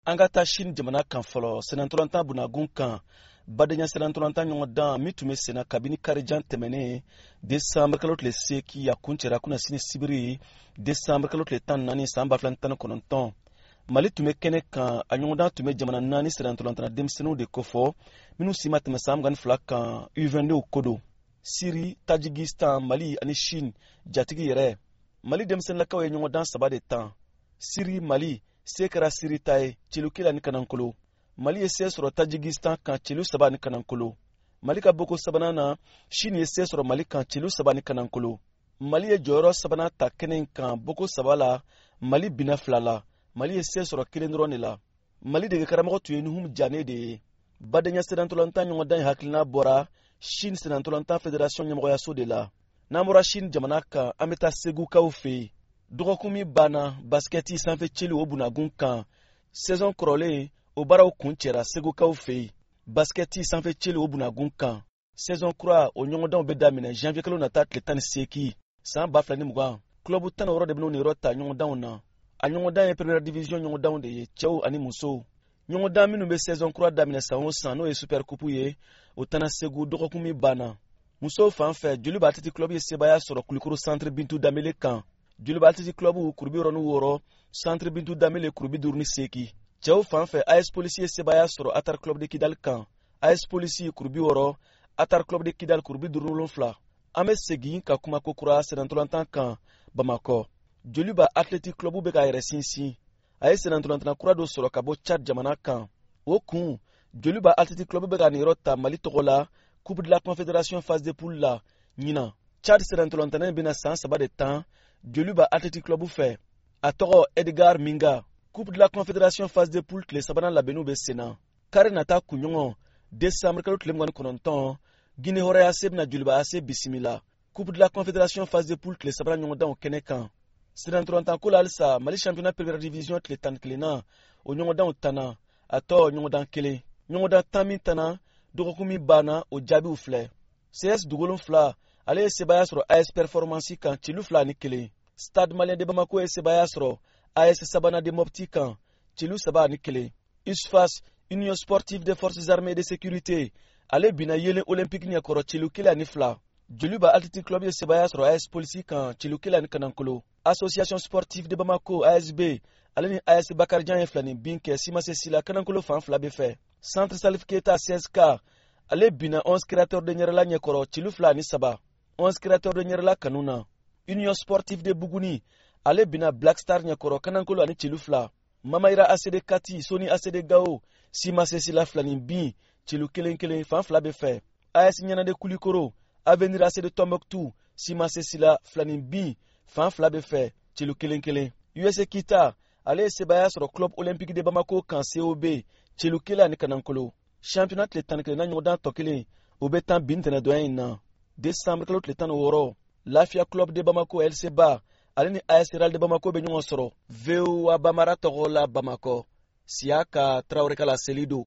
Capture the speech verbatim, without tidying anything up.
Angata Chine jamana kan fɔlɔ senantolanta bunagun kan badenya senantolanta ɲɔgɔn dan min tun bɛ senna kabini karijan tɛmɛnen desanburu kalo tile seegin a kuncɛra kunna sini sibiri desanburu kalo tile tan ni naani san ba fila tan ni kɔnɔntɔn Mali tun bɛ kɛnɛ kan a ɲɔgɔn dan tun bɛ jamana naani senantolantana denmisɛnninw de kofɔ minnu si ma tɛmɛ san mugan ni fila kan U vingt-deux ko don Siri, Tajikistan, Mali ani Chine jatigi yɛrɛ Mali denmisɛnninlakaw ye ɲɔgɔn dan saba de tan Siri, Mali se kɛra Siri ta ye celu kelen ani kanankolo Mali ye se sɔrɔ Tajikistan kan celu saba ani kanankolo Mali ka boko sabanan na Chine ye se sɔrɔ Mali kan celu saba ani kanankolo Mali ye jɔyɔrɔ sabanan ta kɛnɛ in kan boko saba la Mali bina fila la Mali ye se sɔrɔ kelen dɔrɔn de la Mali dege karamɔgɔ tun ye Nuhum Jane de ye badenya senantolantan ɲɔgɔn dan ye hakilina bɔra Chine senantolantan fédération ɲɛmɔgɔyaso de la n'an bɔra Chine jamana kan an bɛ taa segukaw fɛ yen dɔgɔkun min banna baskɛti sanfɛ celu o bunagun kan saison kɔrɔlen o baaraw kun cɛra segukaw fɛ yen baskɛti sanfɛ celu o bunagun kan saison kura o ɲɔgɔndanw bɛ daminɛ janvier kalo nata tile tan ni seegin san ba fila ni mugan club tan ni wɔɔrɔ de bɛna o niyɔrɔ ta ɲɔgɔndanw na a ɲɔgɔndan ye première division ɲɔgɔndanw de ye cɛw ani musow ɲɔgɔndan minnu bɛ saison kura daminɛ san o san n'o ye super coupe ye o tana segu dɔgɔkun min banna musow fan fɛ joliba athletic club ye sebaya sɔrɔ kulikoro centre bintu damele kan joliba athletic club kurubi wɔɔrɔ ni wɔɔrɔ centre bintu damele kurubi duuru ni seegin cɛw fan fɛ A S Police ye sebaya sɔrɔ Atar club de Kidal kan A S Police kurubi wɔɔrɔ Atar club de Kidal kurubi duuru ni wolonwula an bɛ segin ka kuma kokura senantolantan kan Bamakɔ joliba athletic club bɛ ka yɛrɛ sinsin a ye senantolantana kura dɔ sɔrɔ ka bɔ Chad jamana kan o kun joliba athletic club bɛ ka niyɔrɔ ta Mali tɔgɔ la coupe de la confédération phase de poule la ɲinan Chad senantolantana bɛna san saba de tan joliba athletic club fɛ a tɔgɔ Edgar Minga coupe de la confédération phase de poule tile sabanan labɛnniw bɛ senna kari nata kunɲɔgɔn décembre kalo tile mugan ni kɔnɔntɔn Guinée hɔrɔnya A C bɛna joliba A C bisimila coupe de la confédération phase de poule tile sabanan ɲɔgɔndanw kɛnɛ kan senantolantan ko la halisa Mali championnat première division tile tan ni kelenna o ɲɔgɔndanw tanna a tɔ ɲɔgɔndan kelen ɲɔgɔndan tan min tanna dɔgɔkun min banna o jaabiw filɛ C S Dugolonfila ale ye sebaya sɔrɔ A S Performance kan celu fila ani kelen Stade Malien de Bamako ye sebaya sɔrɔ A S Sabana de Mopti kan celu saba ani kelen U S F A S Union Sportive des Forces Armées de Sécurité ale bina yelen olympique ɲɛkɔrɔ celu kelen ani fila joliba athletic club ye sebaya sɔrɔ A S Police kan celu kelen ani kanankolo Association Sportive de Bamako A S B ale ni A S Bakarijan ye fila ni bin kɛ Simase Sila kanankolo fan fila bɛ fɛ Centre Salif Keita C S K ale bina onze créateurs de ɲɛrɛla ɲɛkɔrɔ celu fila ani saba onze créateurs de ɲɛrɛla kanu na Union Sportive de Buguni ale bina Black Star ɲɛkɔrɔ kanankolo ani celu fila Mamayira A C D Kati Soni A C D Gao Simase Sila fila ni bin celu kelen kelen fan fila bɛ fɛ A S Ɲanade Kulikoro Avenir A C D Tombouctou Simase Sila fila ni bin fan fila bɛ fɛ celu kelen kelen U S A Kita ale ye sebaya sɔrɔ club olympique de Bamako kan C O B celu kelen ani kanankolo championnat tile tan ni kelen na ɲɔgɔndan tɔ kelen o bɛ tan bi ntɛnɛdonya in na décembre kalo tile tan ni wɔɔrɔ Lafiya club de Bamako L C ba ale ni A S Real de Bamako bɛ ɲɔgɔn sɔrɔ V O A Bamara tɔgɔ la Bamakɔ Siaka Traoré Kala Selido